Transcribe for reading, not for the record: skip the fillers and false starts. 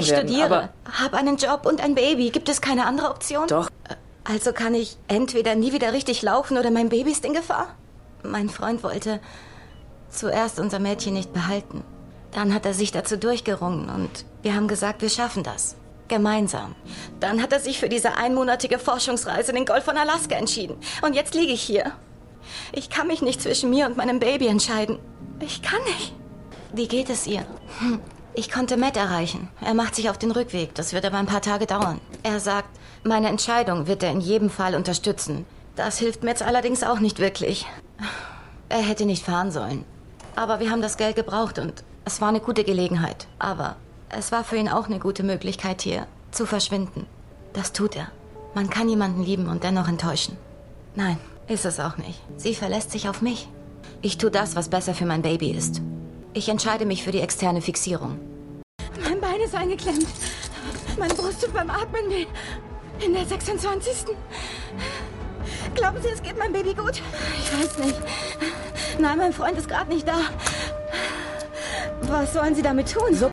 werden. Ich studiere, Aber habe einen Job und ein Baby. Gibt es keine andere Option? doch. Also kann ich entweder nie wieder richtig laufen oder mein Baby ist in Gefahr? Mein Freund wollte zuerst unser Mädchen nicht behalten. Dann hat er sich dazu durchgerungen und wir haben gesagt, wir schaffen das. Gemeinsam. Dann hat er sich für diese einmonatige Forschungsreise in den Golf von Alaska entschieden. Und jetzt liege ich hier. Ich kann mich nicht zwischen mir und meinem Baby entscheiden. Ich kann nicht. Wie geht es ihr? Ich konnte Matt erreichen. Er macht sich auf den Rückweg. Das wird aber ein paar Tage dauern. Er sagt, meine Entscheidung wird er in jedem Fall unterstützen. Das hilft mir jetzt allerdings auch nicht wirklich. Er hätte nicht fahren sollen. Aber wir haben das Geld gebraucht und es war eine gute Gelegenheit. Aber es war für ihn auch eine gute Möglichkeit, hier zu verschwinden. Das tut er. Man kann jemanden lieben und dennoch enttäuschen. Nein, ist es auch nicht. Sie verlässt sich auf mich. Ich tue das, was besser für mein Baby ist. Ich entscheide mich für die externe Fixierung. Mein Bein ist eingeklemmt. Meine Brust tut beim Atmen weh. In der 26. Glauben Sie, es geht meinem Baby gut? Ich weiß nicht. Nein, mein Freund ist gerade nicht da. Was sollen Sie damit tun?